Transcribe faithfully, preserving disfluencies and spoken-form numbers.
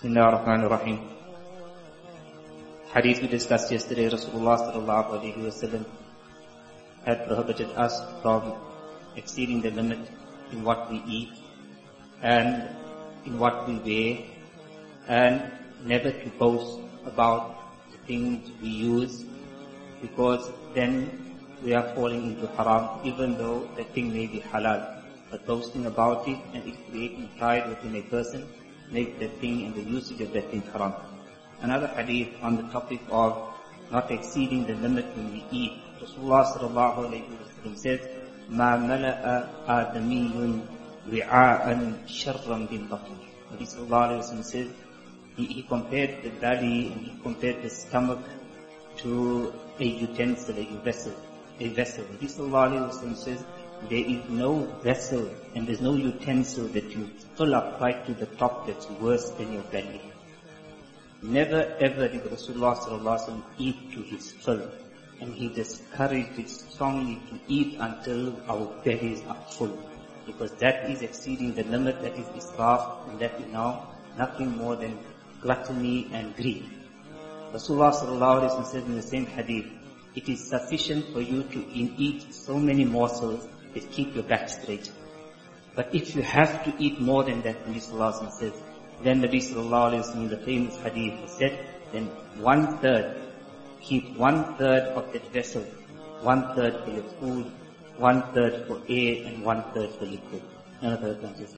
Bismillah ar-Rahman ar-Rahim. Hadith we discussed yesterday, Rasulullah sallallahu alayhi wa sallam had prohibited us from exceeding the limit in what we eat and in what we wear, and never to boast about the things we use, because then we are falling into haram, even though the thing may be halal. But boasting about it and it creating pride within a person makes the thing and the usage of that thing haram. Another hadith on the topic of not exceeding the limit when we eat. Rasulullah sallallahu alayhi wa sallam says, مَا مَلَأَ آدَمِيٌّ وِعَاءً شَرًّا بِالْبَطْنِ. Nabi sallallahu alayhi wa sallam says, he, he compared the belly and he compared the stomach to a utensil, a vessel. A vessel. Nabi sallallahu alayhi wa sallam says, there is no vessel and there's no utensil that you fill up right to the top that's worse than your belly. Never ever did Rasulullah sallallahu alaihi wasallam eat to his fill, and he discouraged it strongly to eat until our bellies are full, because that is exceeding the limit, that is israf, and that is now nothing more than gluttony and greed. Rasulullah sallallahu alaihi wasallam says in the same hadith, it is sufficient for you to eat so many morsels that keep your back straight. But if you have to eat more than that, Nabi sallallahu alaihi wasallam says, then Nabi sallallahu alaihi wasallam in the famous hadith he said, then one third, keep one third of that vessel, one third for your food, one third for air, and one third for liquid. None of those